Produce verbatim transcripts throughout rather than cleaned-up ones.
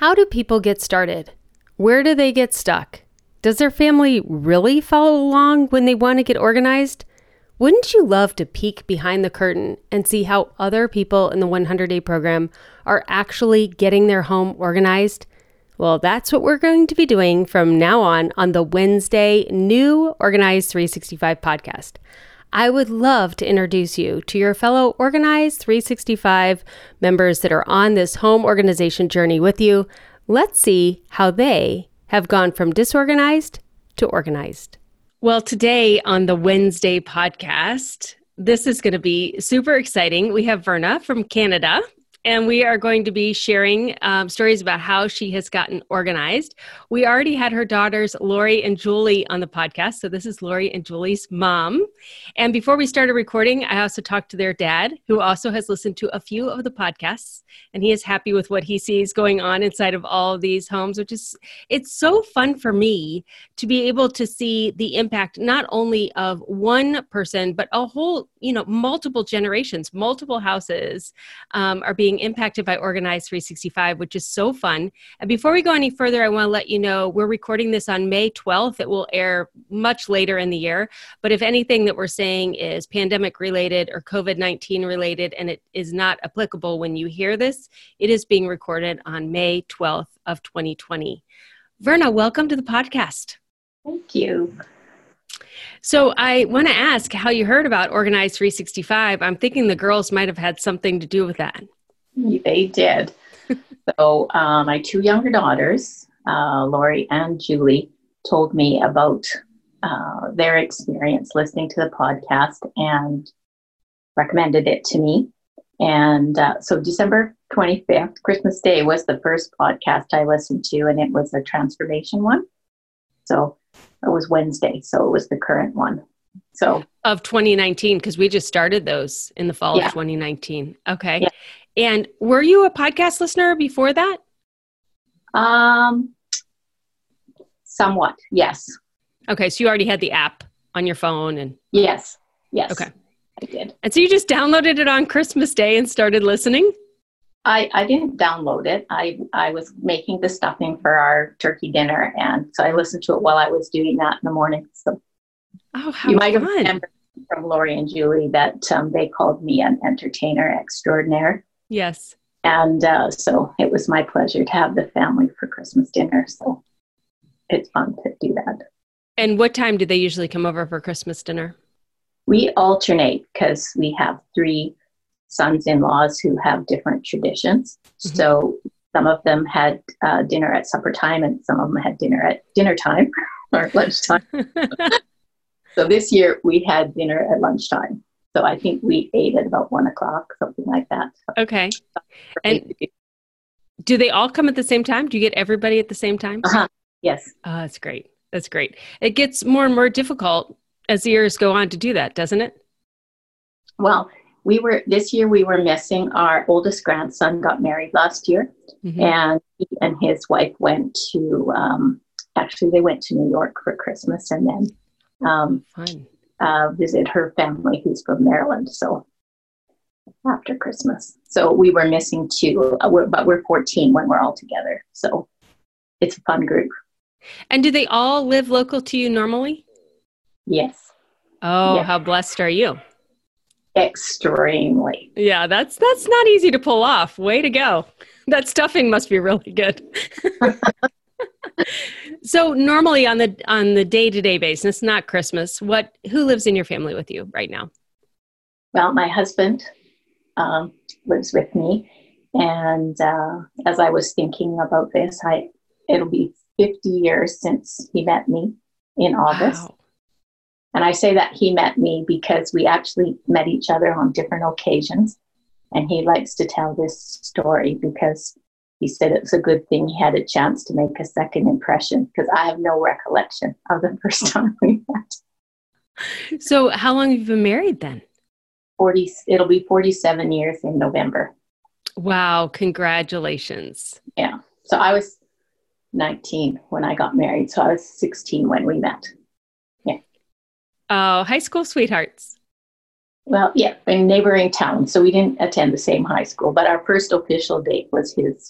How do people get started? Where do they get stuck? Does their family really follow along when they want to get organized? Wouldn't you love to peek behind the curtain and see how other people in the one hundred day program are actually getting their home organized? Well, that's what we're going to be doing from now on on the Wednesday new Organize three sixty-five podcast. I would love to introduce you to your fellow Organize three sixty-five members that are on this home organization journey with you. Let's see how they have gone from disorganized to organized. Well, today on the Wednesday podcast, this is going to be super exciting. We have Verna from Canada, and we are going to be sharing um, stories about how she has gotten organized. We already had her daughters, Lori and Julie, on the podcast. So this is Lori and Julie's mom. And before we started recording, I also talked to their dad, who also has listened to a few of the podcasts. And he is happy with what he sees going on inside of all of these homes, which is, it's so fun for me to be able to see the impact, not only of one person, but a whole, you know, multiple generations, multiple houses um, are being impacted by Organize three sixty-five, which is so fun. And before we go any further, I want to let you know we're recording this on May twelfth. It will air much later in the year. But if anything that we're saying is pandemic related or COVID nineteen related, and it is not applicable when you hear this, it is being recorded on May twelfth of twenty twenty. Verna, welcome to the podcast. Thank you. So I want to ask how you heard about Organize three sixty-five. I'm thinking the girls might have had something to do with that. They did. So uh, my two younger daughters, uh, Lori and Julie, told me about uh, their experience listening to the podcast and recommended it to me. And uh, so December twenty-fifth, Christmas Day, was the first podcast I listened to, and it was a transformation one. So it was Wednesday, so it was the current one. So of twenty nineteen, because we just started those in the fall yeah. of twenty nineteen. Okay. Yeah. And were you a podcast listener before that? Um, somewhat, yes. Okay, so you already had the app on your phone and yes, yes. Okay. I did. And so you just downloaded it on Christmas Day and started listening? I, I didn't download it. I, I was making the stuffing for our turkey dinner, and so I listened to it while I was doing that in the morning. So oh, how you might fun. have remembered from Lori and Julie that um, they called me an entertainer extraordinaire. Yes. And uh, so it was my pleasure to have the family for Christmas dinner. So it's fun to do that. And what time do they usually come over for Christmas dinner? We alternate because we have three sons-in-laws who have different traditions. Mm-hmm. So some of them had uh, dinner at supper time, and some of them had dinner at dinner time or lunchtime. So this year we had dinner at lunchtime. So I think we ate at about one o'clock, something like that. Okay. And do they all come at the same time? Do you get everybody at the same time? Uh-huh. Yes. Oh, that's great. That's great. It gets more and more difficult as the years go on to do that, doesn't it? Well, we were, this year we were missing our oldest grandson got married last year, mm-hmm. and he and his wife went to, um, actually they went to New York for Christmas, and then um, Fun. Uh, visit her family who's from Maryland. So after Christmas. So we were missing two, uh, we're, but we're fourteen when we're all together. So it's a fun group. And do they all live local to you normally? Yes. Oh, yes. How blessed are you? Extremely. Yeah, that's that's not easy to pull off. Way to go. That stuffing must be really good. So normally on the on the day-to-day basis, not Christmas, what who lives in your family with you right now? Well, my husband um, lives with me. And uh, as I was thinking about this, I it'll be fifty years since he met me in August. Wow. And I say that he met me because we actually met each other on different occasions. And he likes to tell this story because he said it's a good thing he had a chance to make a second impression, because I have no recollection of the first time we met. So how long have you been married then? forty It'll be forty-seven years in November. Wow. Congratulations. Yeah. So I was nineteen when I got married. So I was sixteen when we met. Yeah. Oh, high school sweethearts. Well, yeah, in neighboring towns. So we didn't attend the same high school, but our first official date was his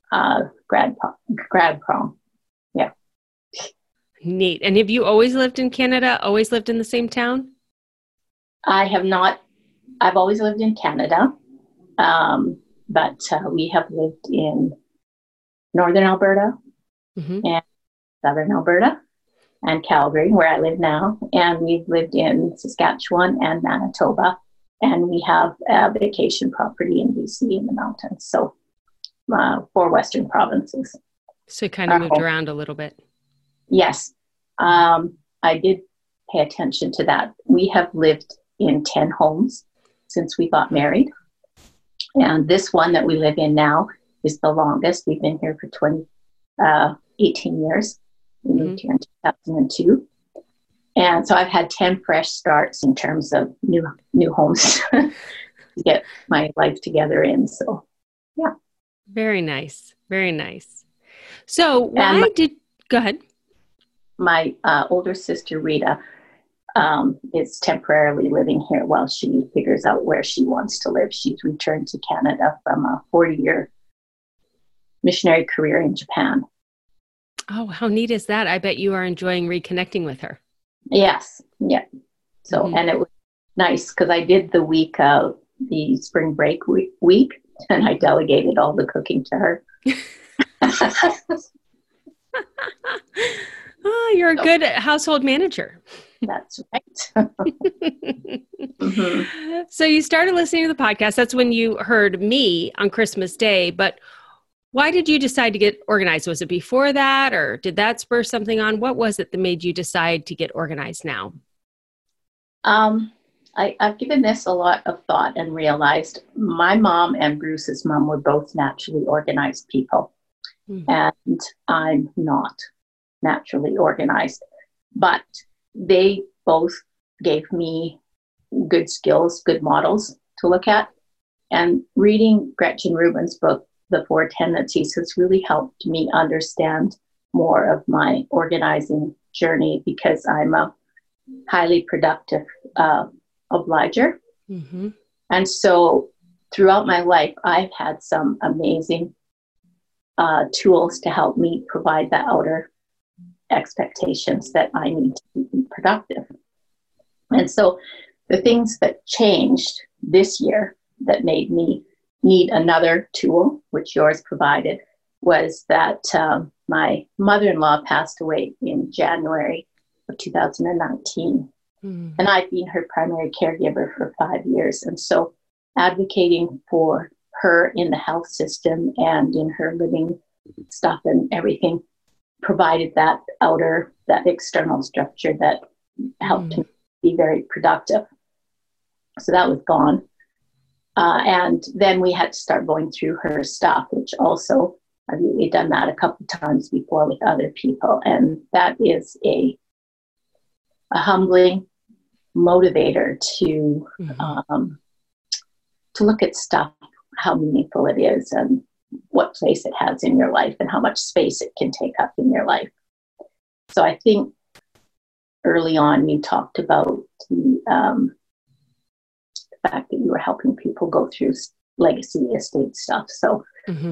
uh, grad, grad prom. Yeah. Neat. And have you always lived in Canada? Always lived in the same town? I have not, I've always lived in Canada, um, but uh, we have lived in Northern Alberta mm-hmm. and Southern Alberta and Calgary, where I live now. And we've lived in Saskatchewan and Manitoba. And we have a vacation property in B C in the mountains. So uh, four Western provinces. So you kind of moved home. Around a little bit. Yes. Um, I did pay attention to that. We have lived in ten homes since we got married. And this one that we live in now is the longest. We've been here for twenty, uh, eighteen years. We mm-hmm. moved here in two thousand two. And so I've had ten fresh starts in terms of new new homes to get my life together in. So, yeah. Very nice. Very nice. So why my, did, go ahead. My uh, older sister, Rita, um, is temporarily living here while she figures out where she wants to live. She's returned to Canada from a forty-year missionary career in Japan. Oh, how neat is that? I bet you are enjoying reconnecting with her. Yes. Yeah. So, mm-hmm. and it was nice because I did the week of the spring break week, week and I delegated all the cooking to her. Oh, you're a so, good household manager. That's right. mm-hmm. So you started listening to the podcast. That's when you heard me on Christmas Day, but why did you decide to get organized? Was it before that, or did that spur something on? What was it that made you decide to get organized now? Um, I, I've given this a lot of thought and realized my mom and Bruce's mom were both naturally organized people. Mm-hmm. And I'm not naturally organized. But they both gave me good skills, good models to look at. And reading Gretchen Rubin's book, The Four Tendencies, has really helped me understand more of my organizing journey because I'm a highly productive uh, obliger. Mm-hmm. And so throughout my life, I've had some amazing uh, tools to help me provide the outer expectations that I need to be productive. And so the things that changed this year that made me need another tool, which yours provided, was that um, my mother-in-law passed away in January of two thousand nineteen. Mm. And I've been her primary caregiver for five years. And so advocating for her in the health system and in her living stuff and everything provided that outer, that external structure that helped mm. me be very productive. So that was gone. Uh, and then we had to start going through her stuff, which also, I've really done that a couple of times before with other people. And that is a, a humbling motivator to, mm-hmm. um, to look at stuff, how meaningful it is and what place it has in your life and how much space it can take up in your life. So I think early on you talked about the, um, the fact that you were helping people go through legacy estate stuff. So mm-hmm.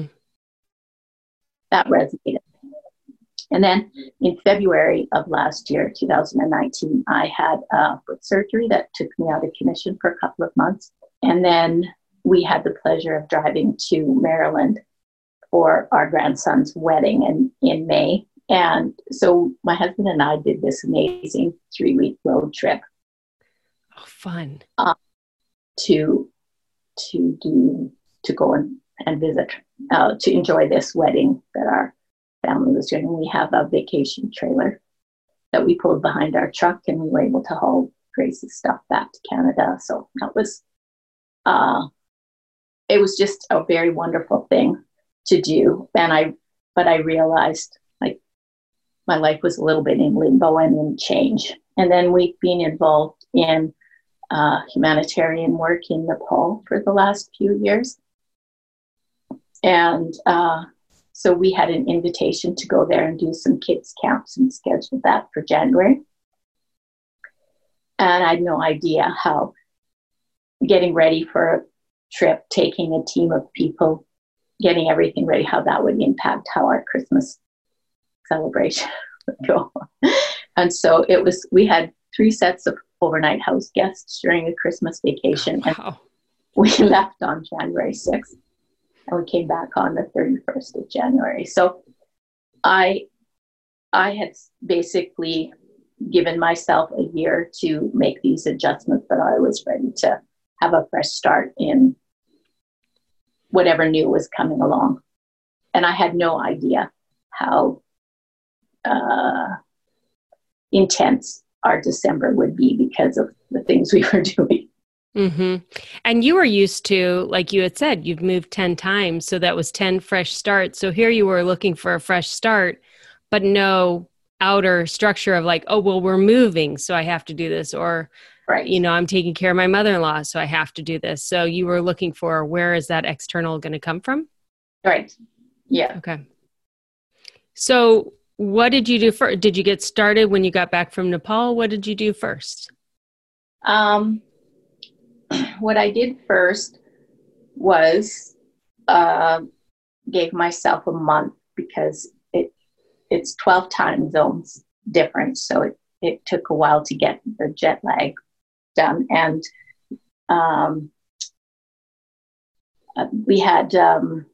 that resonated. And then in February of last year, two thousand nineteen, I had a foot surgery that took me out of commission for a couple of months. And then we had the pleasure of driving to Maryland for our grandson's wedding in, in May. And so my husband and I did this amazing three-week road trip. Oh, fun. Uh, to to do to go and, and visit, uh, to enjoy this wedding that our family was doing. We have a vacation trailer that we pulled behind our truck, and we were able to haul Grace's stuff back to Canada. So that was, uh, it was just a very wonderful thing to do. And I, but I realized like my life was a little bit in limbo and in change. And then we've been involved in uh, humanitarian work in Nepal for the last few years. And uh, so we had an invitation to go there and do some kids camps and scheduled that for January. And I had no idea how getting ready for a trip, taking a team of people getting everything ready, how that would impact how our Christmas celebration would go. And so it was, we had three sets of overnight house guests during the Christmas vacation. Oh, wow. And we left on January sixth and we came back on the thirty-first of January. So I, I had basically given myself a year to make these adjustments, but I was ready to have a fresh start in whatever new was coming along. And I had no idea how uh, intense our December would be because of the things we were doing. Mm-hmm. And you were used to, like you had said, you've moved ten times. So that was ten fresh starts. So here you were looking for a fresh start, but no outer structure of like, oh, well, we're moving, so I have to do this. Or, right. you know, I'm taking care of my mother-in-law, so I have to do this. So you were looking for, where is that external going to come from? Right. Yeah. Okay. So what did you do first? Did you get started when you got back from Nepal? What did you do first? Um, what I did first was uh, gave myself a month because it it's twelve time zones different. So it, it took a while to get the jet lag done. And um, uh, we had um,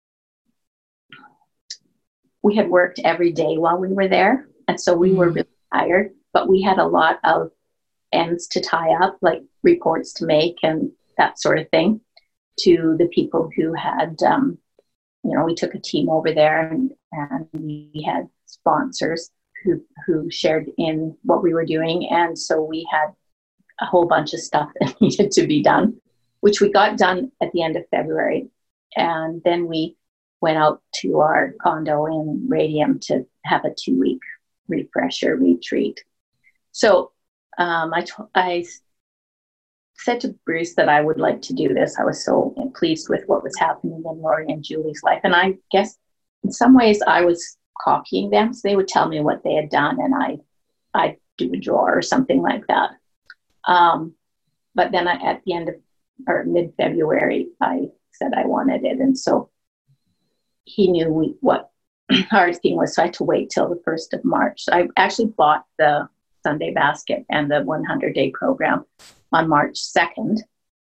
we had worked every day while we were there. And so we mm. were really tired, but we had a lot of ends to tie up, like reports to make and that sort of thing, to the people who had, um, you know, we took a team over there and, and we had sponsors who, who shared in what we were doing. And so we had a whole bunch of stuff that needed to be done, which we got done at the end of February. And then we went out to our condo in Radium to have a two week refresher retreat. So um, I, t- I said to Bruce that I would like to do this. I was so pleased with what was happening in Lori and Julie's life. And I guess in some ways I was copying them. So they would tell me what they had done and I, I'd do a drawer or something like that. Um, but then I, at the end of, or mid-February, I said I wanted it. And so he knew we, what our thing was. So I had to wait till the first of March. So I actually bought the Sunday Basket and the one hundred day program on March second.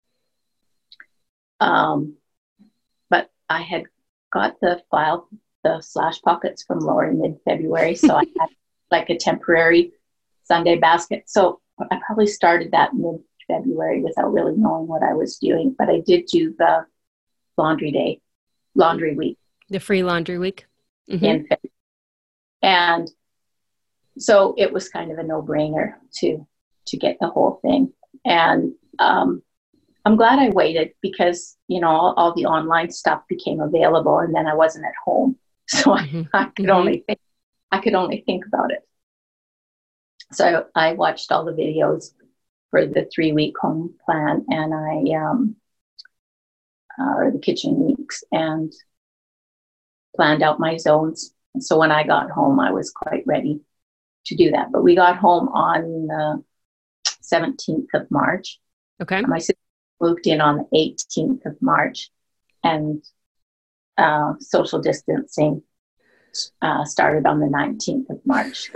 Um, but I had got the file, the Slash Pockets from Lori mid-February. So I had like a temporary Sunday Basket. So I probably started that mid-February without really knowing what I was doing. But I did do the laundry day, laundry week. The free laundry week. Mm-hmm. In February. And so it was kind of a no-brainer to to get the whole thing. And um, I'm glad I waited because, you know, all, all the online stuff became available and then I wasn't at home. So mm-hmm. I, I could mm-hmm. only think, I could only think about it. So I watched all the videos for the three-week home plan and I, um, uh, or the kitchen weeks, and planned out my zones. And so when I got home, I was quite ready to do that. But we got home on the seventeenth of March. Okay. My sister moved in on the eighteenth of March, and uh, social distancing uh, started on the nineteenth of March.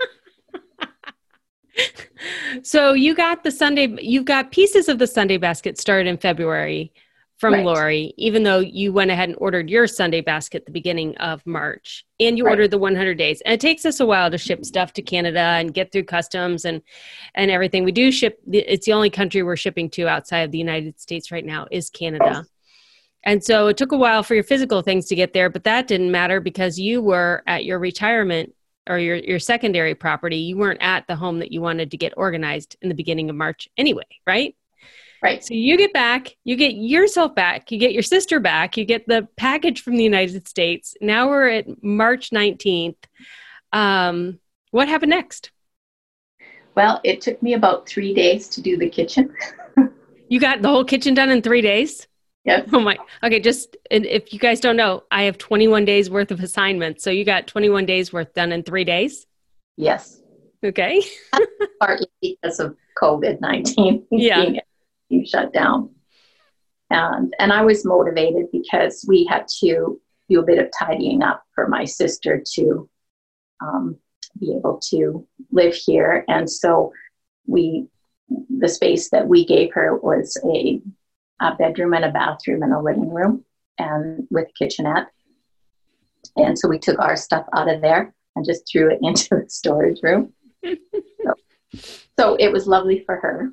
So you got the Sunday, you've got pieces of the Sunday Basket started in February from right. Lori, even though you went ahead and ordered your Sunday Basket at the beginning of March, and you right. ordered the one hundred days. And it takes us a while to ship stuff to Canada and get through customs and, and everything. We do ship, it's the only country we're shipping to outside of the United States right now is Canada. And so it took a while for your physical things to get there, but that didn't matter because you were at your retirement or your, your secondary property. You weren't at the home that you wanted to get organized in the beginning of March anyway, right? Right. So you get back, you get yourself back, you get your sister back, you get the package from the United States. Now we're at March nineteenth. Um, what happened next? Well, it took me about three days to do the kitchen. You got the whole kitchen done in three days? Yes. Oh my, okay. Just, and if you guys don't know, I have twenty-one days worth of assignments. So you got twenty-one days worth done in three days? Yes. Okay. Partly because of COVID nineteen. Yeah. You shut down. And, and I was motivated because we had to do a bit of tidying up for my sister to um, be able to live here. And so we, the space that we gave her was a, a bedroom and a bathroom and a living room, and with a kitchenette. And so we took our stuff out of there and just threw it into the storage room. so, so it was lovely for her.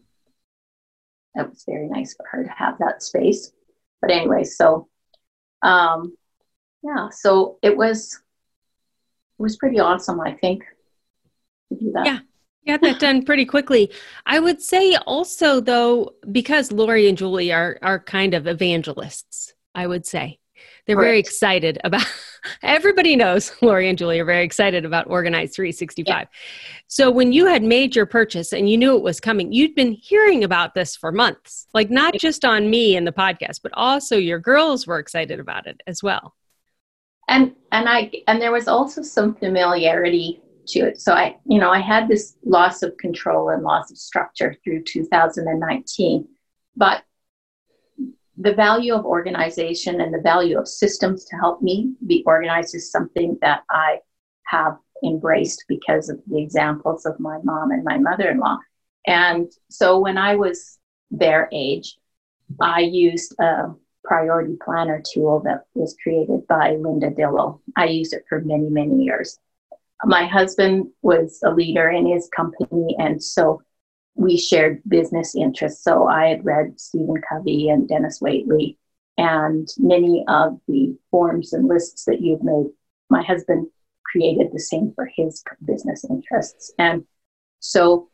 It was very nice for her to have that space. But anyway, so um, yeah, so it was it was pretty awesome, I think, to do that. Yeah. Got that done pretty quickly. I would say also, though, because Lori and Julie are are kind of evangelists, I would say. They're very Right. excited about, everybody knows Lori and Julie are very excited about Organize three sixty-five. Yeah. So when you had made your purchase and you knew it was coming, you'd been hearing about this for months, like not just on me and the podcast, but also your girls were excited about it as well. And and I and there was also some familiarity to it. So I, you know, I had this loss of control and loss of structure through two thousand nineteen, but the value of organization and the value of systems to help me be organized is something that I have embraced because of the examples of my mom and my mother-in-law. And so when I was their age, I used a priority planner tool that was created by Linda Dillow. I used it for many, many years. My husband was a leader in his company, and so we shared business interests. So I had read Stephen Covey and Dennis Waitley and many of the forms and lists that you've made. My husband created the same for his business interests. And so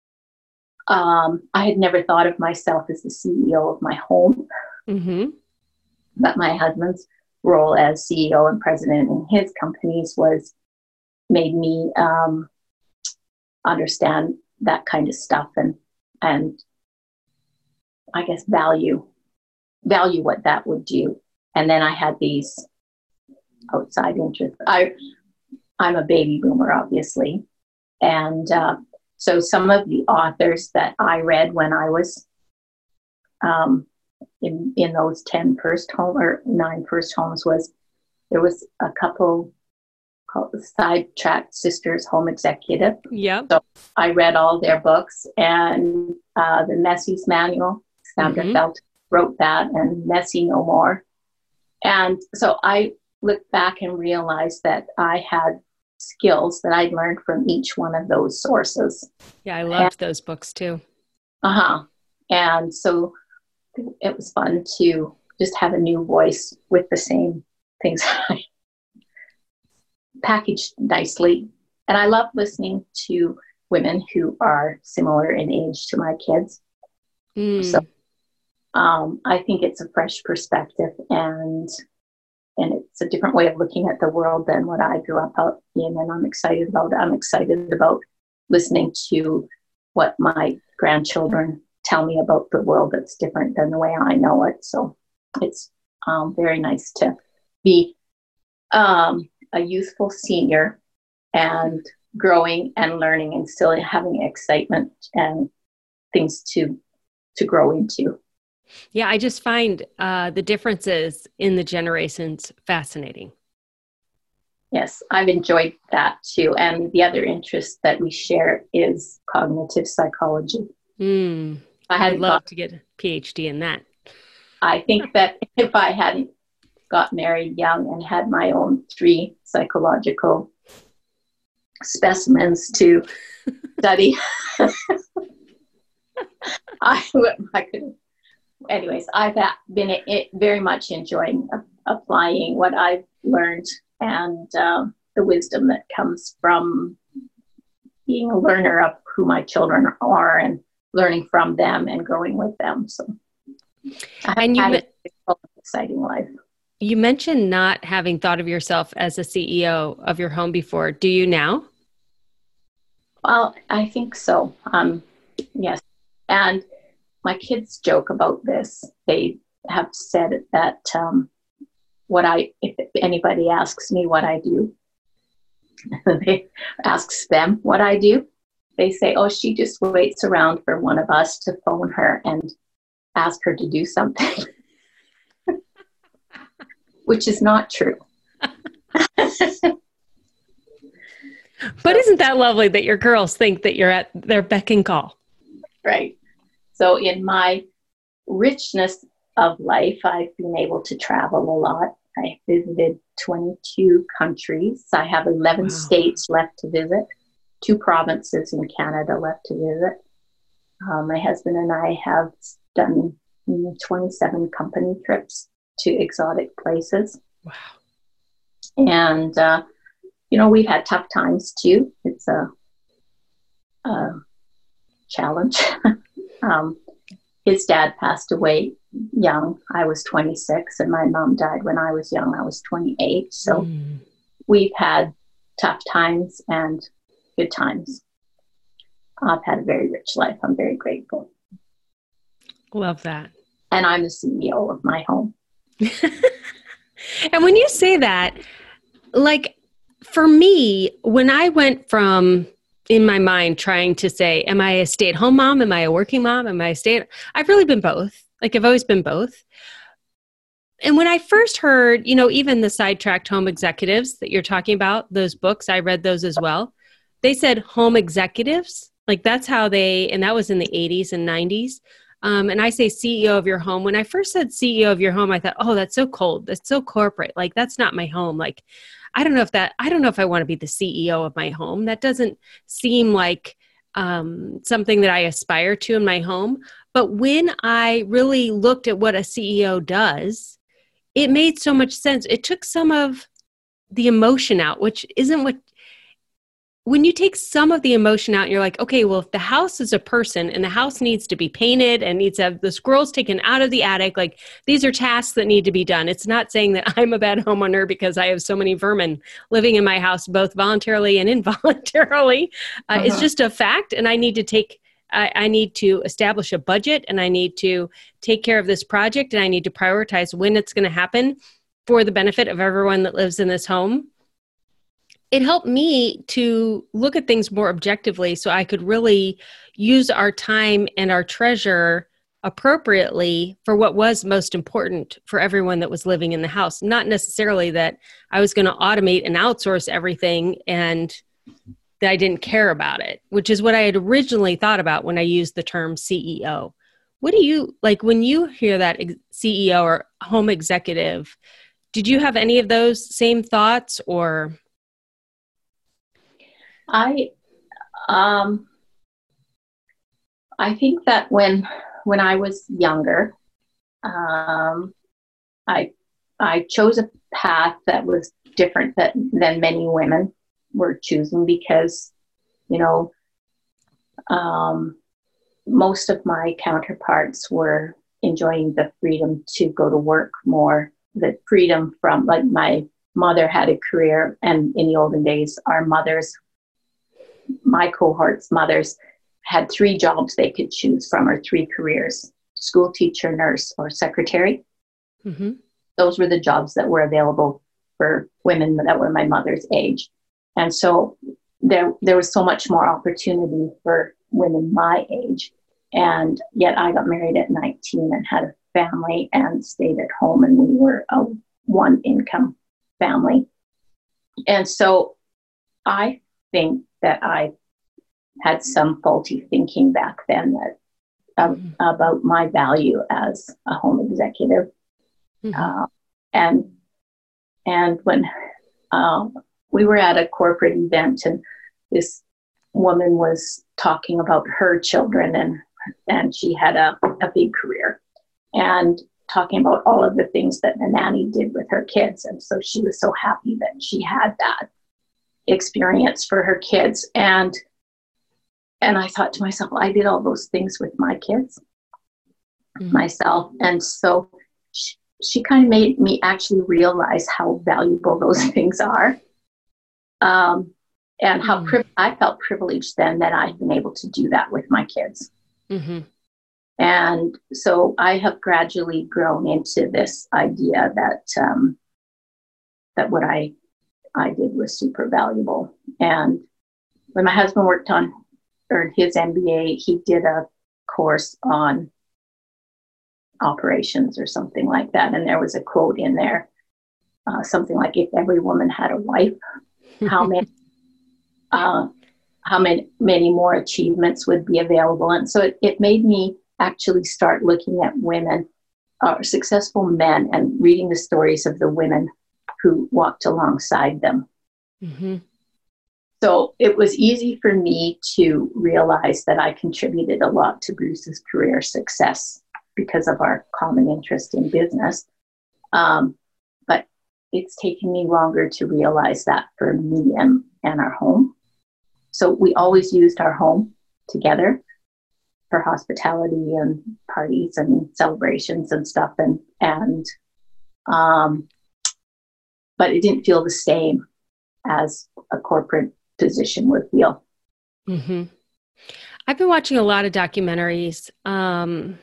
um, I had never thought of myself as the C E O of my home, mm-hmm. but my husband's role as C E O and president in his companies was made me um, understand that kind of stuff and and I guess value value what that would do. And then I had these outside interests. I I'm a baby boomer, obviously, and uh, so some of the authors that I read when I was um, in in those ten first home or nine first homes was there was a couple called the Sidetrack Sisters Home Executive. Yeah. So I read all their books, and uh, the Messy's Manual, Sandra mm-hmm. Felt wrote that, and Messy No More. And so I looked back and realized that I had skills that I'd learned from each one of those sources. Yeah, I loved and, those books too. Uh-huh. And so it was fun to just have a new voice with the same things packaged nicely. And I love listening to women who are similar in age to my kids. Mm. So um, I think it's a fresh perspective, and and it's a different way of looking at the world than what I grew up out in, and I'm excited about it. I'm excited about listening to what my grandchildren tell me about the world that's different than the way I know it. So it's um, very nice to be um, a youthful senior and growing and learning and still having excitement and things to to grow into. Yeah, I just find uh, the differences in the generations fascinating. Yes, I've enjoyed that too. And the other interest that we share is cognitive psychology. Mm, I had I'd love thought, to get a P H D in that. I think that if I hadn't got married young and had my own three psychological specimens to study, I would, I could. Anyways, I've been it, very much enjoying uh, applying what I've learned and uh, the wisdom that comes from being a learner of who my children are and learning from them and growing with them. So I've and you had me- an exciting life. You mentioned not having thought of yourself as a C E O of your home before. Do you now? Well, I think so. Um, yes. And my kids joke about this. They have said that um, what I, if anybody asks me what I do, they asks them what I do, they say, oh, she just waits around for one of us to phone her and ask her to do something. which is not true. But isn't that lovely that your girls think that you're at their beck and call? Right. So in my richness of life, I've been able to travel a lot. I visited twenty-two countries. I have eleven wow. states left to visit, two provinces in Canada left to visit. Um, my husband and I have done twenty-seven company trips to exotic places. Wow. And, uh, you know, we've had tough times too. It's a, a challenge. um, his dad passed away young. I was twenty-six, and my mom died when I was young. I was twenty-eight. So mm. we've had tough times and good times. I've had a very rich life. I'm very grateful. Love that. And I'm the C E O of my home. And when you say that, like for me, when I went from in my mind trying to say, am I a stay-at-home mom? Am I a working mom? Am I a stay? I've really been both. Like I've always been both. And when I first heard, you know, even the Sidetracked Home Executives that you're talking about, those books, I read those as well. They said home executives, like that's how they, and that was in the eighties and nineties. Um, and I say C E O of your home. When I first said C E O of your home, I thought, oh, that's so cold. That's so corporate. Like, that's not my home. Like, I don't know if that, I don't know if I want to be the C E O of my home. That doesn't seem like um, something that I aspire to in my home. But when I really looked at what a C E O does, it made so much sense. It took some of the emotion out, which isn't what, when you take some of the emotion out and you're like, okay, well, if the house is a person and the house needs to be painted and needs to have the squirrels taken out of the attic, like these are tasks that need to be done. It's not saying that I'm a bad homeowner because I have so many vermin living in my house, both voluntarily and involuntarily. Uh, uh-huh. It's just a fact. And I need to take, I, I need to establish a budget, and I need to take care of this project, and I need to prioritize when it's going to happen for the benefit of everyone that lives in this home. It helped me to look at things more objectively so I could really use our time and our treasure appropriately for what was most important for everyone that was living in the house. Not necessarily that I was going to automate and outsource everything and that I didn't care about it, which is what I had originally thought about when I used the term C E O. What do you, like when you hear that C E O or home executive, did you have any of those same thoughts or... I, um, I think that when when I was younger, um, I I chose a path that was different that, than many women were choosing because, you know, um, most of my counterparts were enjoying the freedom to go to work more, the freedom from, like my mother had a career, and in the olden days, our mothers. My cohort's mothers had three jobs they could choose from, or three careers: school teacher, nurse, or secretary. Mm-hmm. Those were the jobs that were available for women that were my mother's age. And so there, there was so much more opportunity for women my age. And yet I got married at nineteen and had a family and stayed at home, and we were a one income family. And so I think that I had some faulty thinking back then that uh, mm-hmm. about my value as a home executive. Mm-hmm. Uh, and and when uh, we were at a corporate event, and this woman was talking about her children, and and she had a, a big career, and talking about all of the things that the nanny did with her kids. And so she was so happy that she had that experience for her kids. And and I thought to myself, well, I did all those things with my kids mm-hmm. myself. And so she, she kind of made me actually realize how valuable those things are. Um, and how mm-hmm. pri- I felt privileged then that I had been able to do that with my kids. Mm-hmm. And so I have gradually grown into this idea that um, that what I I did was super valuable. And when my husband worked on, earned his M B A, he did a course on operations or something like that. And there was a quote in there uh, something like if every woman had a wife, how many, uh, how many, many more achievements would be available. And so it, it made me actually start looking at women, uh, successful men, and reading the stories of the women who walked alongside them. Mm-hmm. So it was easy for me to realize that I contributed a lot to Bruce's career success because of our common interest in business. Um, but it's taken me longer to realize that for me and, and our home. So we always used our home together for hospitality and parties and celebrations and stuff. And, and, um, but it didn't feel the same as a corporate position would feel. Mm-hmm. I've been watching a lot of documentaries, um,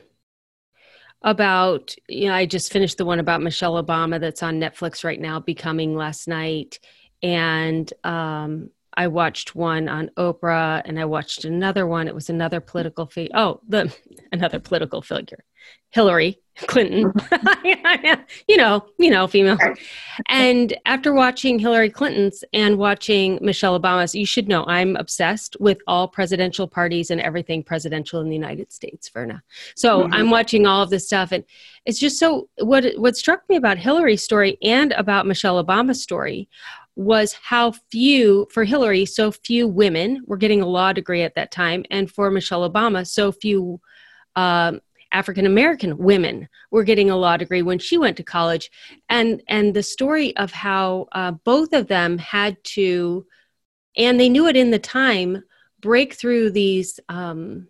about, you know, I just finished the one about Michelle Obama that's on Netflix right now, Becoming, last night. And, um, I watched one on Oprah, and I watched another one. It was another political figure. Oh, the another political figure, Hillary Clinton. you know, you know, female. And after watching Hillary Clinton's and watching Michelle Obama's, you should know I'm obsessed with all presidential parties and everything presidential in the United States, Verna. So mm-hmm. I'm watching all of this stuff, and it's just so. What what struck me about Hillary's story and about Michelle Obama's story was how few, for Hillary, so few women were getting a law degree at that time. And for Michelle Obama, so few um, African-American women were getting a law degree when she went to college. And, and the story of how uh, both of them had to, and they knew it in the time, break through these um,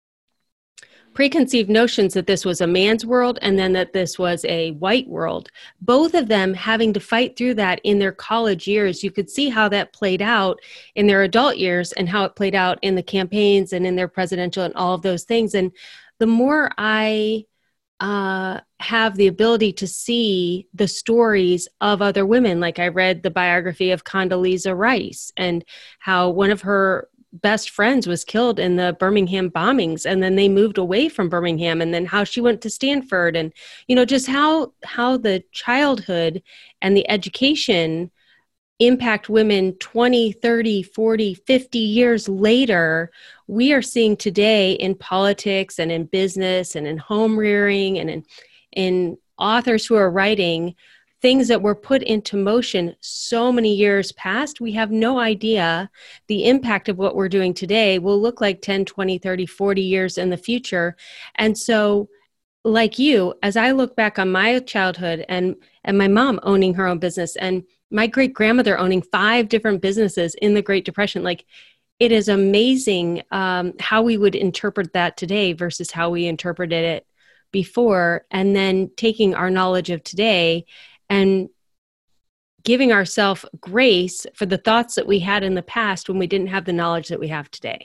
preconceived notions that this was a man's world and then that this was a white world. Both of them having to fight through that in their college years. You could see how that played out in their adult years and how it played out in the campaigns and in their presidential and all of those things. And the more I uh, have the ability to see the stories of other women, like I read the biography of Condoleezza Rice and how one of her best friends was killed in the Birmingham bombings, and then they moved away from Birmingham, and then how she went to Stanford, and you know just how how the childhood and the education impact women twenty, thirty, forty, fifty years later. We are seeing today in politics and in business and in home rearing and in in authors who are writing things that were put into motion so many years past. We have no idea the impact of what we're doing today will look like ten, twenty, thirty, forty years in the future. And so, like you, as I look back on my childhood and, and my mom owning her own business and my great grandmother owning five different businesses in the Great Depression, like it is amazing um, how we would interpret that today versus how we interpreted it before. And then taking our knowledge of today and giving ourselves grace for the thoughts that we had in the past when we didn't have the knowledge that we have today.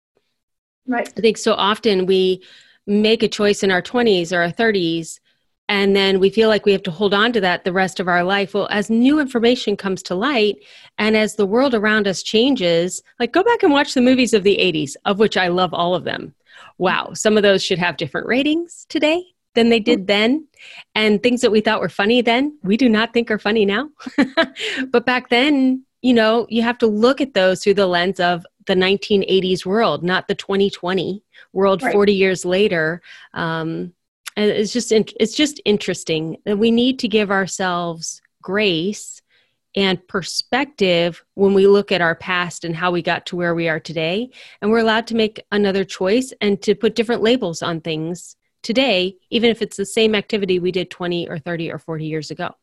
Right. I think so often we make a choice in our twenties or our thirties, and then we feel like we have to hold on to that the rest of our life. Well, as new information comes to light and as the world around us changes, like go back and watch the movies of the eighties, of which I love all of them. Wow. Some of those should have different ratings today than they did then. And things that we thought were funny then, we do not think are funny now. But back then, you know, you have to look at those through the lens of the nineteen eighties world, not the twenty twenty world. Right. forty years later. Um, and it's just, it's just interesting that we need to give ourselves grace and perspective when we look at our past and how we got to where we are today. And we're allowed to make another choice and to put different labels on things today, even if it's the same activity we did twenty or thirty or forty years ago.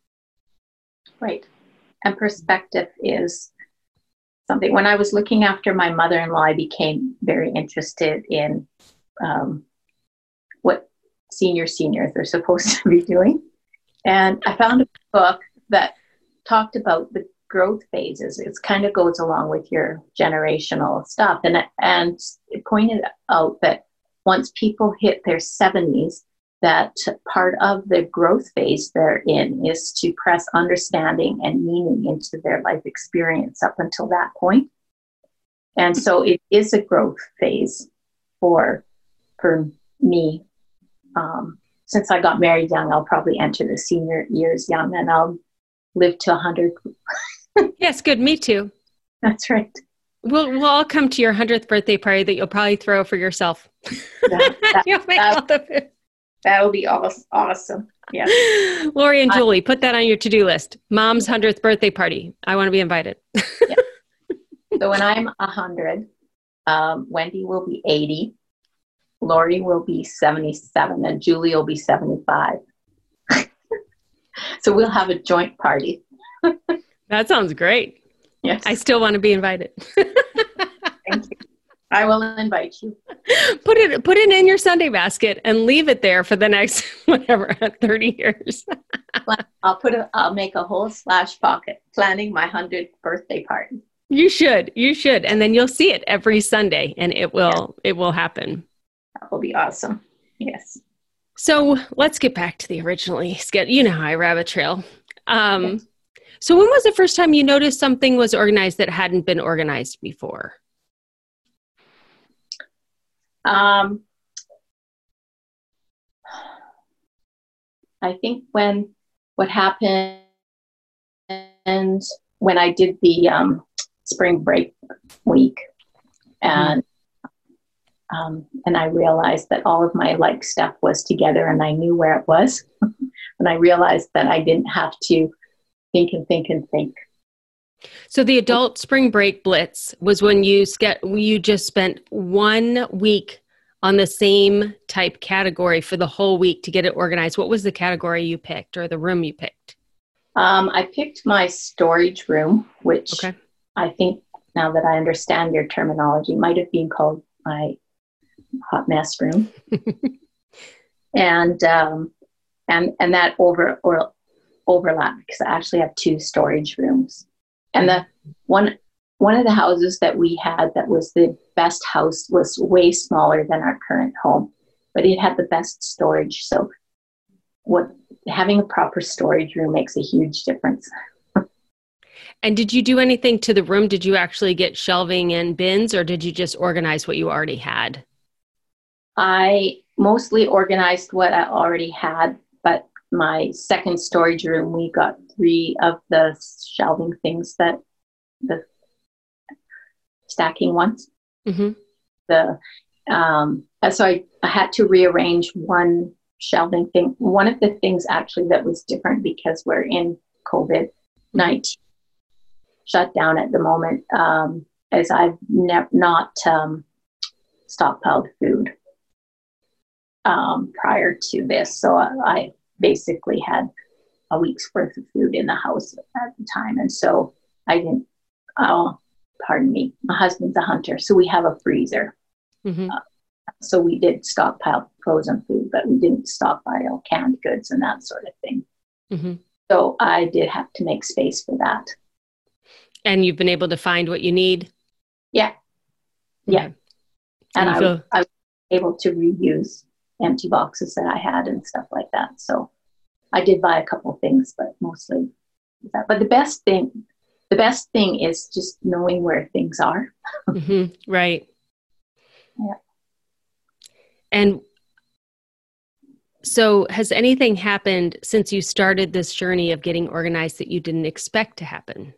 Right. And perspective is something. When I was looking after my mother-in-law, I became very interested in um, what senior seniors are supposed to be doing. And I found a book that talked about the growth phases. It kind of goes along with your generational stuff. And, and it pointed out that once people hit their seventies, that part of the growth phase they're in is to press understanding and meaning into their life experience up until that point. And so it is a growth phase for, for me. Um, since I got married young, I'll probably enter the senior years young, and I'll live to one hundred. Yes, good. Me too. That's right. We'll we'll all come to your hundredth birthday party that you'll probably throw for yourself. That, that, You'll make that, all the food. that'll be awesome. Awesome. Yeah. Lori and I- Julie, put that on your to-do list. Mom's hundredth birthday party. I want to be invited. Yeah. So when I'm one hundred, um, Wendy will be eighty, Lori will be seventy-seven, and Julie will be seventy-five. So we'll have a joint party. That sounds great. Yes. I still want to be invited. Thank you. I will invite you. Put it put it in your Sunday basket and leave it there for the next whatever thirty years. I'll put a I'll make a whole slash pocket planning my hundredth birthday party. You should. You should. And then you'll see it every Sunday and it will yeah. it will happen. That will be awesome. Yes. So let's get back to the originally scheduled. You know how I rabbit trail. Um, yes. So when was the first time you noticed something was organized that hadn't been organized before? Um, I think when what happened when I did the um, spring break week, and um, and I realized that all of my like stuff was together, and I knew where it was, and I realized that I didn't have to think and think and think. So the adult spring break blitz was when you ske- you just spent one week on the same type category for the whole week to get it organized. What was the category you picked or the room you picked? Um, I picked my storage room, which okay. I think now that I understand your terminology might have been called my hot mess room. and um, and and that over or overlap because I actually have two storage rooms. And the one one of the houses that we had that was the best house was way smaller than our current home, but it had the best storage. So what having a proper storage room makes a huge difference. And did you do anything to the room? Did you actually get shelving and bins, or did you just organize what you already had? I mostly organized what I already had, but my second storage room, we got three of the shelving things that the stacking ones. Mm-hmm. The um, so I, I had to rearrange one shelving thing. One of the things actually that was different because we're in COVID nineteen shut down at the moment um, is I've ne- not um, stockpiled food um, prior to this. So I, I basically had a week's worth of food in the house at the time. And so I didn't, oh, pardon me, my husband's a hunter. So we have a freezer. Mm-hmm. Uh, so we did stockpile frozen food, but we didn't stockpile canned goods and that sort of thing. Mm-hmm. So I did have to make space for that. And you've been able to find what you need? Yeah. Yeah. Okay. And, and I, feel- I was able to reuse empty boxes that I had and stuff like that. So I did buy a couple of things, but mostly that. But the best thing, the best thing is just knowing where things are. Mm-hmm. Right. Yeah. And so has anything happened since you started this journey of getting organized that you didn't expect to happen?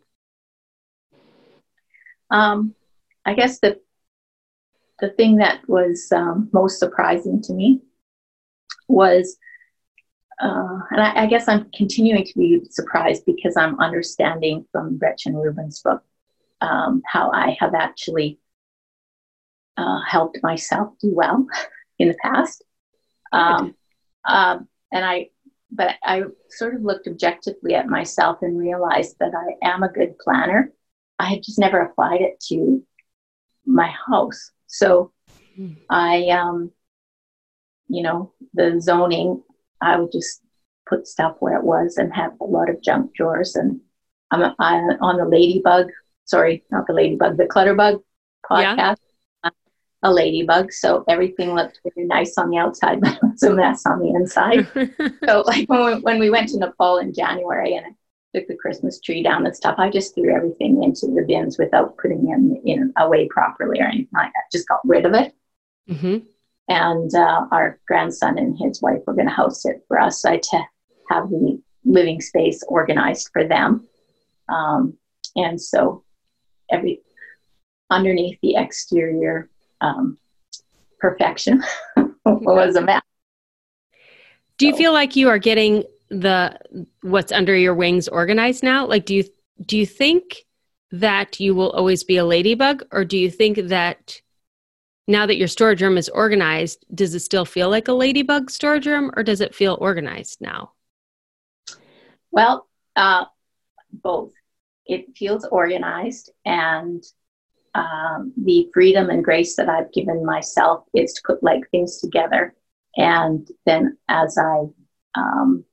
Um, I guess the the thing that was um, most surprising to me was, uh, and I, I guess I'm continuing to be surprised because I'm understanding from Gretchen Rubin's book um, how I have actually uh, helped myself do well in the past. Um, um, and I, but I sort of looked objectively at myself and realized that I am a good planner. I had just never applied it to my house. So mm. I, um, you know, the zoning, I would just put stuff where it was and have a lot of junk drawers. And I'm, I'm on the Ladybug, sorry, not the Ladybug, the Clutterbug podcast, yeah. I'm a ladybug. So everything looked really nice on the outside, but it was a mess on the inside. So like when we, when we went to Nepal in January and took the Christmas tree down and stuff, I just threw everything into the bins without putting them in away properly or anything like that. Just got rid of it. Mm-hmm. And uh, our grandson and his wife were going to house it for us. So I had to have the living space organized for them. Um, and so every underneath the exterior um, perfection was a mess. Do you feel like you are getting the what's under your wings organized now? Like, do you do you think that you will always be a ladybug, or do you think that now that your storage room is organized, does it still feel like a ladybug storage room, or does it feel organized now? Well, uh, both. It feels organized, and um, the freedom and grace that I've given myself is to put like things together. And then as I um,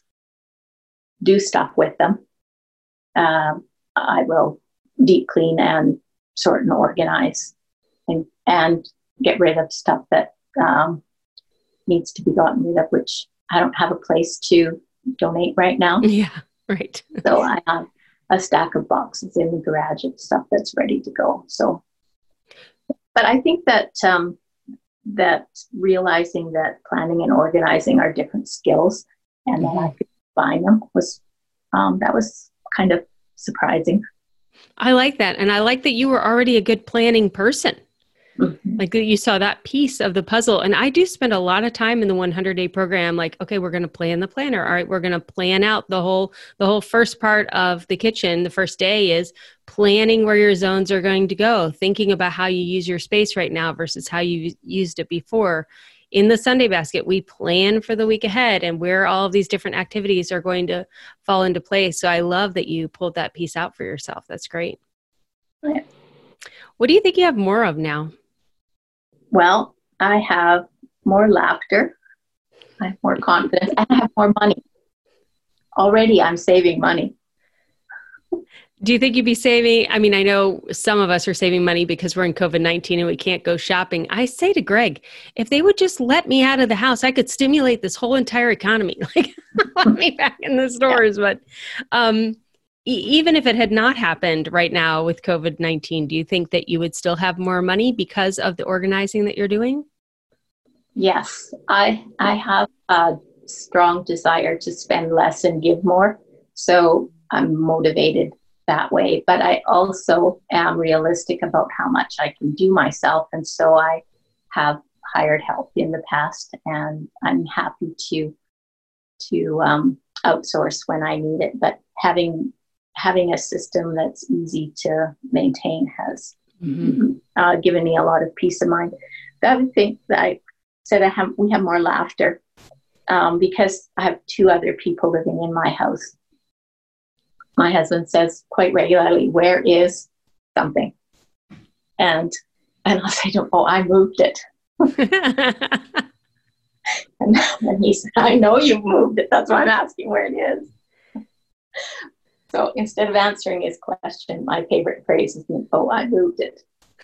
do stuff with them, um, I will deep clean and sort and organize and, and get rid of stuff that um, needs to be gotten rid of, which I don't have a place to donate right now. Yeah, right. So I have a stack of boxes in the garage of stuff that's ready to go. So, but I think that um, that realizing that planning and organizing are different skills, and mm-hmm. that I could combine them was um, that was kind of surprising. I like that, and I like that you were already a good planning person. Mm-hmm. Like that you saw that piece of the puzzle. And I do spend a lot of time in the one hundred day program. Like, okay, we're going to plan the planner. All right. We're going to plan out the whole, the whole first part of the kitchen. The first day is planning where your zones are going to go, thinking about how you use your space right now versus how you used it before. In the Sunday basket, we plan for the week ahead and where all of these different activities are going to fall into place. So I love that you pulled that piece out for yourself. That's great. Yeah. What do you think you have more of now? Well, I have more laughter, I have more confidence, and I have more money. Already I'm saving money. Do you think you'd be saving? I mean, I know some of us are saving money because we're in COVID nineteen and we can't go shopping. I say to Greg, if they would just let me out of the house, I could stimulate this whole entire economy. Like, let me back in the stores. Yeah. But um, even if it had not happened right now with COVID nineteen, do you think that you would still have more money because of the organizing that you're doing? Yes, I I have a strong desire to spend less and give more. So I'm motivated that way. But I also am realistic about how much I can do myself. And so I have hired help in the past, and I'm happy to to um, outsource when I need it. But having having a system that's easy to maintain has mm-hmm. uh, given me a lot of peace of mind. The other thing that I said, I have, we have more laughter um, because I have two other people living in my house. My husband says quite regularly, "Where is something?" And and I'll say to him, "Oh, I moved it." and, and he said, "I know you've moved it. That's why I'm asking where it is." So instead of answering his question, my favorite phrase is, "Oh, I moved it."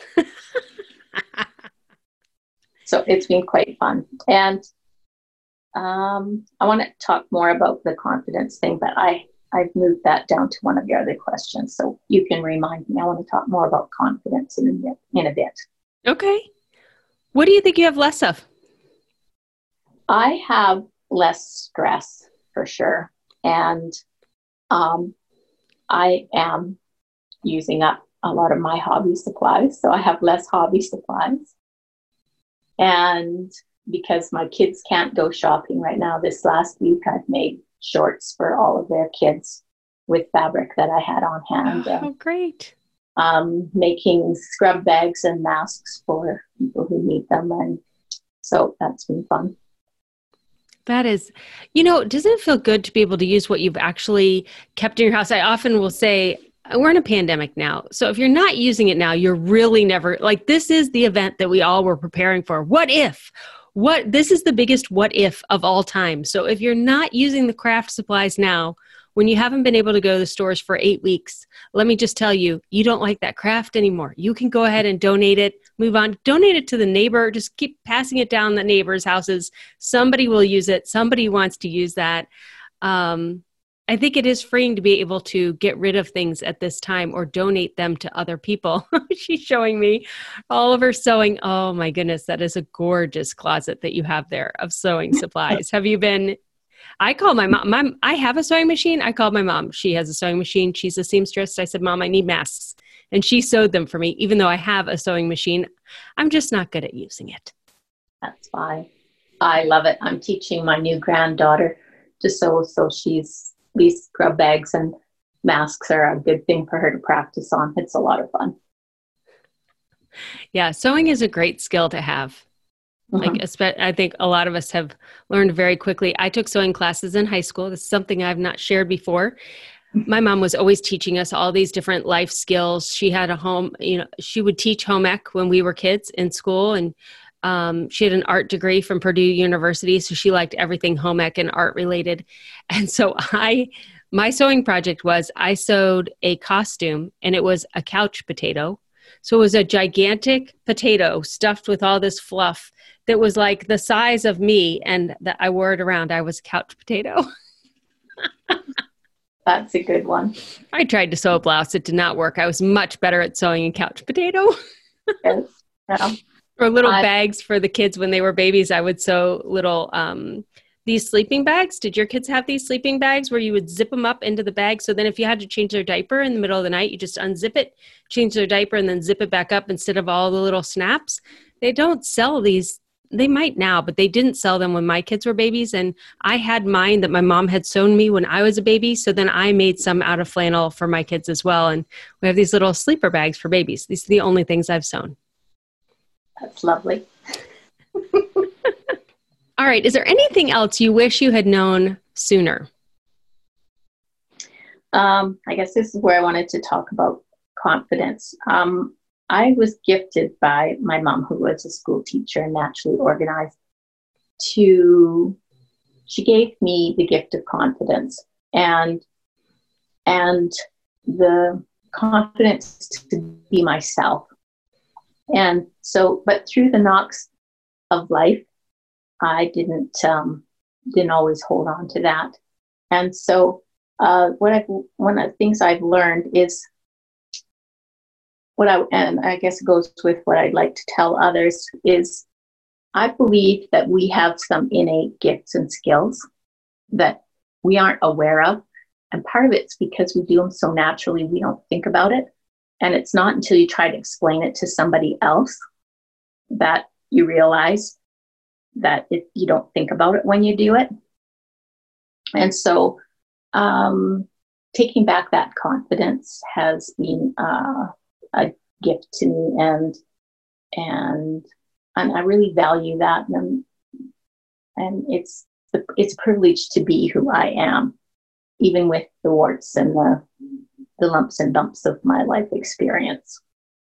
So it's been quite fun. And um, I want to talk more about the confidence thing, but I, I've moved that down to one of your other questions. So you can remind me. I want to talk more about confidence in a bit. In a bit. Okay. What do you think you have less of? I have less stress for sure. And um, I am using up a lot of my hobby supplies. So I have less hobby supplies. And because my kids can't go shopping right now, this last week I've made shorts for all of their kids with fabric that I had on hand. Oh, and, great. Um, making scrub bags and masks for people who need them. And so that's been fun. That is, you know, doesn't it feel good to be able to use what you've actually kept in your house? I often will say, we're in a pandemic now. So if you're not using it now, you're really never, like, this is the event that we all were preparing for. What if? What? This is the biggest what if of all time. So if you're not using the craft supplies now, when you haven't been able to go to the stores for eight weeks, let me just tell you, you don't like that craft anymore. You can go ahead and donate it, move on, donate it to the neighbor, just keep passing it down the neighbor's houses. Somebody will use it. Somebody wants to use that. Um, I think it is freeing to be able to get rid of things at this time or donate them to other people. She's showing me all of her sewing. Oh my goodness, that is a gorgeous closet that you have there of sewing supplies. Have you been I call my mom, my, I have a sewing machine. I called my mom. She has a sewing machine. She's a seamstress. I said, Mom, I need masks. And she sewed them for me, even though I have a sewing machine. I'm just not good at using it. That's fine. I love it. I'm teaching my new granddaughter to sew. So she's, these scrub bags and masks are a good thing for her to practice on. It's a lot of fun. Yeah. Sewing is a great skill to have. Like, mm-hmm. I think a lot of us have learned very quickly. I took sewing classes in high school. This is something I've not shared before. My mom was always teaching us all these different life skills. She had a home, you know, she would teach home ec when we were kids in school. And um, she had an art degree from Purdue University. So she liked everything home ec and art related. And so I, my sewing project was I sewed a costume, and it was a couch potato. So it was a gigantic potato stuffed with all this fluff that was like the size of me, and that I wore it around. I was a couch potato. That's a good one. I tried to sew a blouse. It did not work. I was much better at sewing a couch potato. Yes. Yeah. Or little I, bags for the kids when they were babies. I would sew little, um, these sleeping bags. Did your kids have these sleeping bags where you would zip them up into the bag? So then if you had to change their diaper in the middle of the night, you just unzip it, change their diaper, and then zip it back up instead of all the little snaps. They don't sell these. They might now, but they didn't sell them when my kids were babies. And I had mine that my mom had sewn me when I was a baby. So then I made some out of flannel for my kids as well. And we have these little sleeper bags for babies. These are the only things I've sewn. That's lovely. All right. Is there anything else you wish you had known sooner? Um, I guess this is where I wanted to talk about confidence. Um, I was gifted by my mom, who was a school teacher and naturally organized, to, she gave me the gift of confidence and, and the confidence to be myself. And so, but through the knocks of life, I didn't, um, didn't always hold on to that. And so, uh, what I've, one of the things I've learned is what I, and I guess it goes with what I'd like to tell others, is I believe that we have some innate gifts and skills that we aren't aware of. And part of it's because we do them so naturally, we don't think about it. And it's not until you try to explain it to somebody else that you realize that it, you don't think about it when you do it. And so um, taking back that confidence has been uh, a gift to me, and and and I really value that, and and it's it's a privilege to be who I am, even with the warts and the the lumps and bumps of my life experience.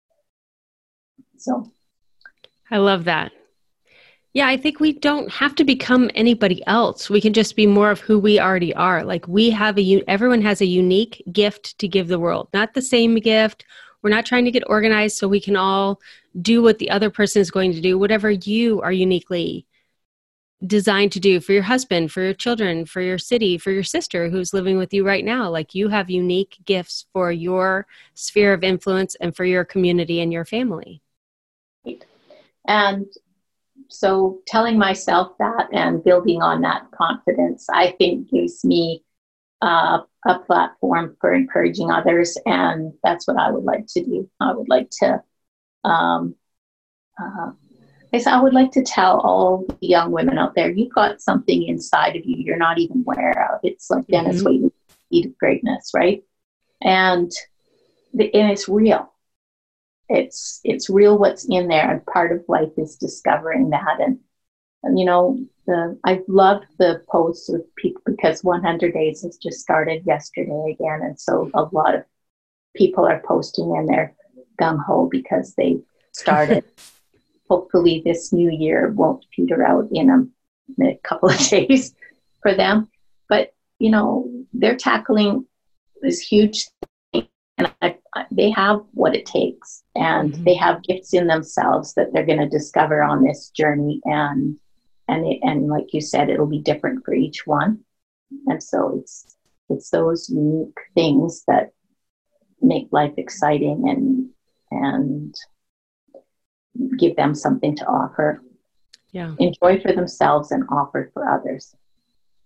So, I love that. Yeah, I think we don't have to become anybody else. We can just be more of who we already are. Like we have a, everyone has a unique gift to give the world, not the same gift. We're not trying to get organized so we can all do what the other person is going to do. Whatever you are uniquely designed to do for your husband, for your children, for your city, for your sister who's living with you right now. Like you have unique gifts for your sphere of influence and for your community and your family. And so telling myself that and building on that confidence, I think gives me uh, a platform for encouraging others. And that's what I would like to do. I would like to, um, uh, I would like to tell all the young women out there, you've got something inside of you you're not even aware of. It's like Dennis mm-hmm. Waitley's Seed of Greatness, right? And, the, and it's real. It's it's real what's in there, and part of life is discovering that. And, and you know, the I loved the posts with people because one hundred days has just started yesterday again, and so a lot of people are posting in their gung ho because they started. Hopefully, this new year won't peter out in a, in a couple of days for them. But you know, they're tackling this huge thing, and I, I, they have what it takes. And mm-hmm. they have gifts in themselves that they're going to discover on this journey. And and it, and like you said, it'll be different for each one. And so it's it's those unique things that make life exciting and and give them something to offer. Yeah, enjoy for themselves and offer for others.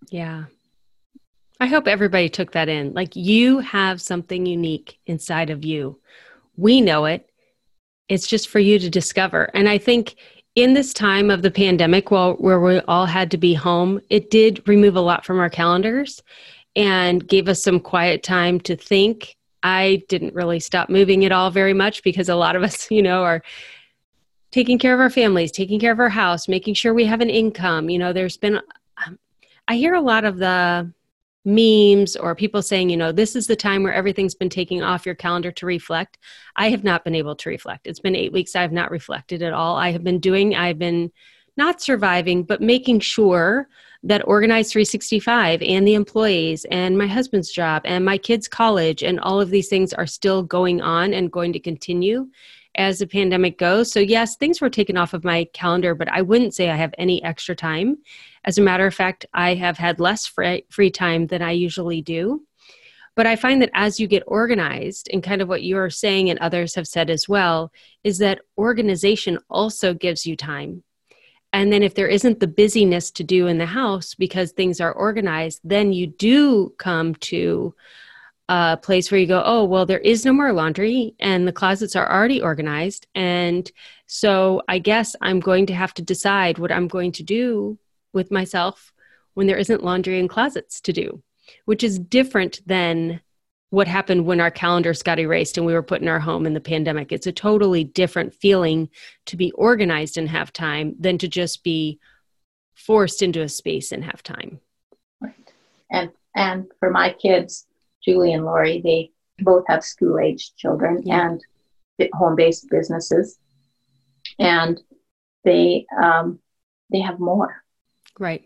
Yeah. I hope everybody took that in. Like, you have something unique inside of you. We know it. It's just for you to discover. And I think in this time of the pandemic, well, where we all had to be home, it did remove a lot from our calendars and gave us some quiet time to think. I didn't really stop moving at all very much because a lot of us, you know, are taking care of our families, taking care of our house, making sure we have an income. You know, there's been, um, I hear a lot of the memes or people saying, you know, this is the time where everything's been taking off your calendar to reflect. I have not been able to reflect. It's been eight weeks. I have not reflected at all. I have been doing, I've been not surviving, but making sure that Organized three sixty-five and the employees and my husband's job and my kids' college and all of these things are still going on and going to continue as the pandemic goes. So yes, things were taken off of my calendar, but I wouldn't say I have any extra time. As a matter of fact, I have had less free, free time than I usually do. But I find that as you get organized, and kind of what you're saying and others have said as well, is that organization also gives you time. And then if there isn't the busyness to do in the house because things are organized, then you do come to a place where you go, oh, well, there is no more laundry and the closets are already organized. And so I guess I'm going to have to decide what I'm going to do with myself when there isn't laundry and closets to do, which is different than what happened when our calendars got erased and we were put in our home in the pandemic. It's a totally different feeling to be organized and have time than to just be forced into a space and have time. Right. And and for my kids, Julie and Lori, they both have school-aged children yeah. and home-based businesses, and they um, they have more. Right.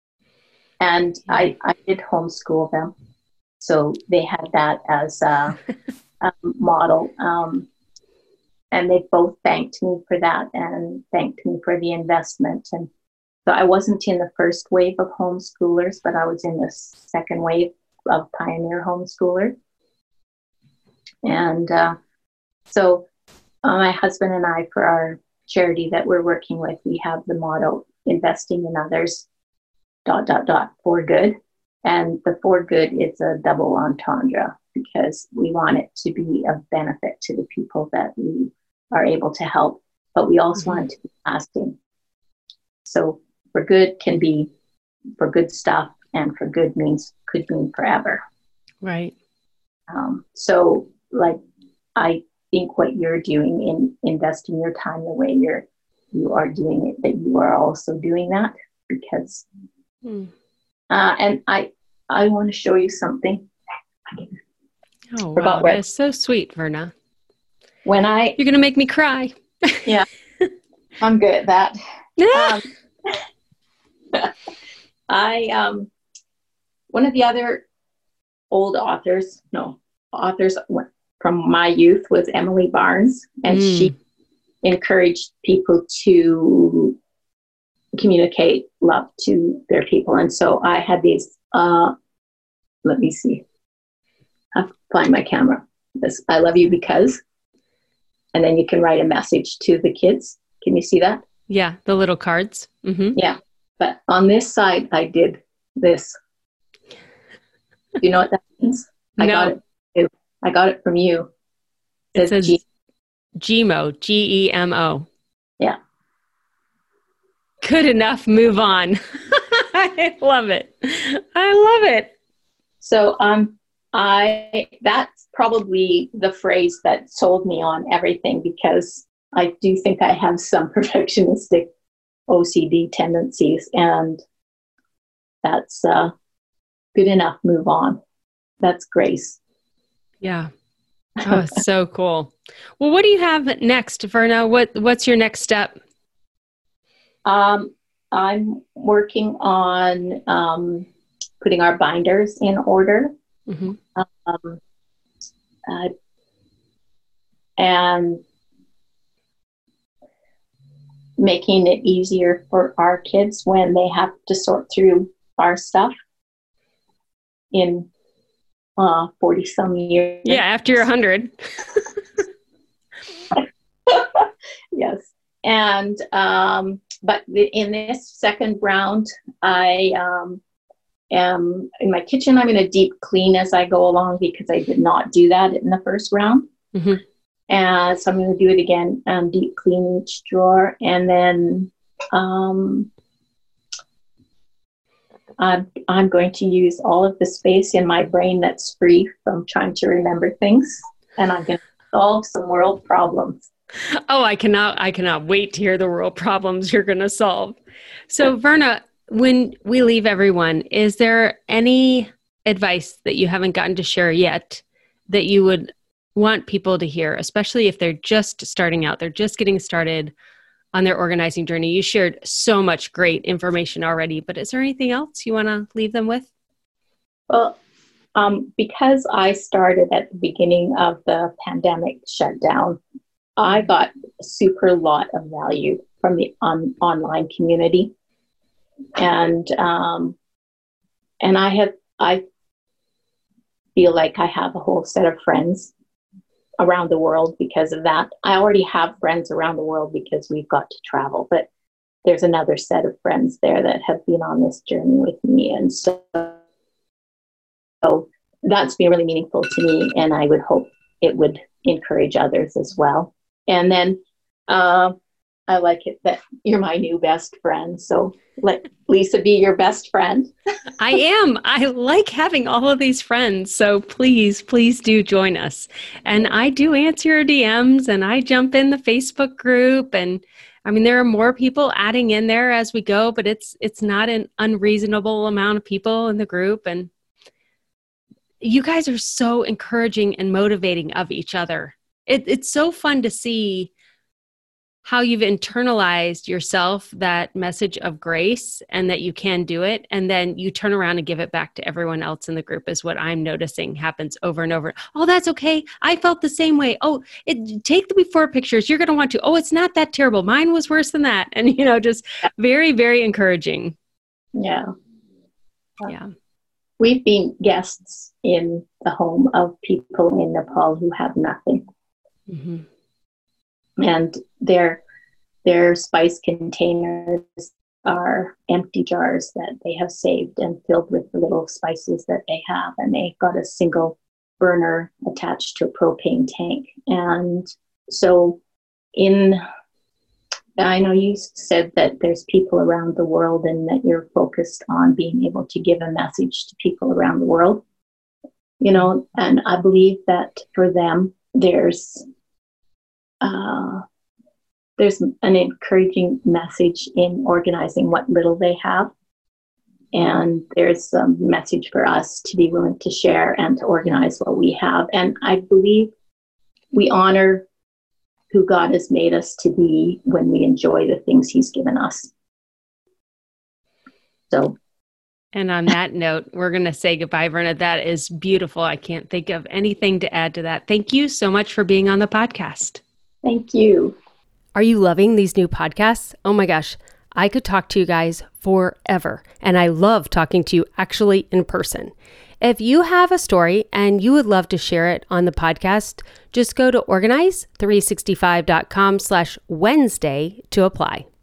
And yeah. I, I did homeschool them. So they had that as a, a model. Um, and they both thanked me for that and thanked me for the investment. And so I wasn't in the first wave of homeschoolers, but I was in the second wave of pioneer homeschoolers. And uh, so uh, my husband and I, for our charity that we're working with, we have the motto, investing in others, dot, dot, dot, for good. And the for good is a double entendre because we want it to be of benefit to the people that we are able to help, but we also mm-hmm. want it to be lasting. So for good can be for good stuff, and for good means could mean forever. Right. Um, so like, I think what you're doing in investing your time the way you're, you are doing it, that you are also doing that because mm. Uh, and I, I want to show you something. Oh, wow. That is so sweet, Verna. When I... You're going to make me cry. Yeah. I'm good at that. um, I, um, one of the other old authors, no, authors from my youth was Emily Barnes, and mm. she encouraged people to communicate love to their people. And so I had these, uh, let me see, I have to find my camera. This, I love you because, and then you can write a message to the kids. Can you see that? Yeah, the little cards. Mm-hmm. Yeah, but on this side, I did this. Do you know what that means? I no. got it. Too. I got it from you. It, it says G- GEMO, G E M O. Yeah. Good enough. Move on. I love it. I love it. So um, I that's probably the phrase that sold me on everything because I do think I have some perfectionistic O C D tendencies, and that's uh, good enough. Move on. That's grace. Yeah. Oh, so cool. Well, what do you have next, Verna? What What's your next step? Um, I'm working on um, putting our binders in order. Mm-hmm. Um, uh, and making it easier for our kids when they have to sort through our stuff in uh, forty some years. Yeah, after you're one hundred. Yes. And, um, but in this second round, I, um, Um, in my kitchen, I'm going to deep clean as I go along because I did not do that in the first round. Mm-hmm. And so I'm going to do it again and deep clean each drawer. And then um, I'm, I'm going to use all of the space in my brain that's free from trying to remember things. And I'm going to solve some world problems. Oh, I cannot, I cannot wait to hear the world problems you're going to solve. So Verna, when we leave everyone, is there any advice that you haven't gotten to share yet that you would want people to hear, especially if they're just starting out, they're just getting started on their organizing journey? You shared so much great information already, but is there anything else you want to leave them with? Well, um, because I started at the beginning of the pandemic shutdown, I got a super lot of value from the on, online community. And um, and I have I feel like I have a whole set of friends around the world because of that. I already have friends around the world because we've got to travel, but there's another set of friends there that have been on this journey with me. And so, so that's been really meaningful to me, and I would hope it would encourage others as well. And then uh, I like it that you're my new best friend. So let Lisa be your best friend. I am. I like having all of these friends. So please, please do join us. And I do answer your D Ms, and I jump in the Facebook group. And I mean, there are more people adding in there as we go, but it's it's not an unreasonable amount of people in the group. And you guys are so encouraging and motivating of each other. It, it's so fun to see how you've internalized yourself that message of grace and that you can do it. And then you turn around and give it back to everyone else in the group is what I'm noticing happens over and over. Oh, that's okay. I felt the same way. Oh, it, take the before pictures. You're going to want to. Oh, it's not that terrible. Mine was worse than that. And, you know, just very, very encouraging. Yeah. Yeah. We've been guests in the home of people in Nepal who have nothing. Mm-hmm. And their their spice containers are empty jars that they have saved and filled with the little spices that they have. And they got a single burner attached to a propane tank. And so in, I know you said that there's people around the world and that you're focused on being able to give a message to people around the world, you know, and I believe that for them, there's Uh, there's an encouraging message in organizing what little they have. And there's a message for us to be willing to share and to organize what we have. And I believe we honor who God has made us to be when we enjoy the things he's given us. So. And on that note, we're going to say goodbye, Verna. That is beautiful. I can't think of anything to add to that. Thank you so much for being on the podcast. Thank you. Are you loving these new podcasts? Oh my gosh, I could talk to you guys forever. And I love talking to you actually in person. If you have a story and you would love to share it on the podcast, just go to organize three sixty-five dot com slash Wednesday to apply.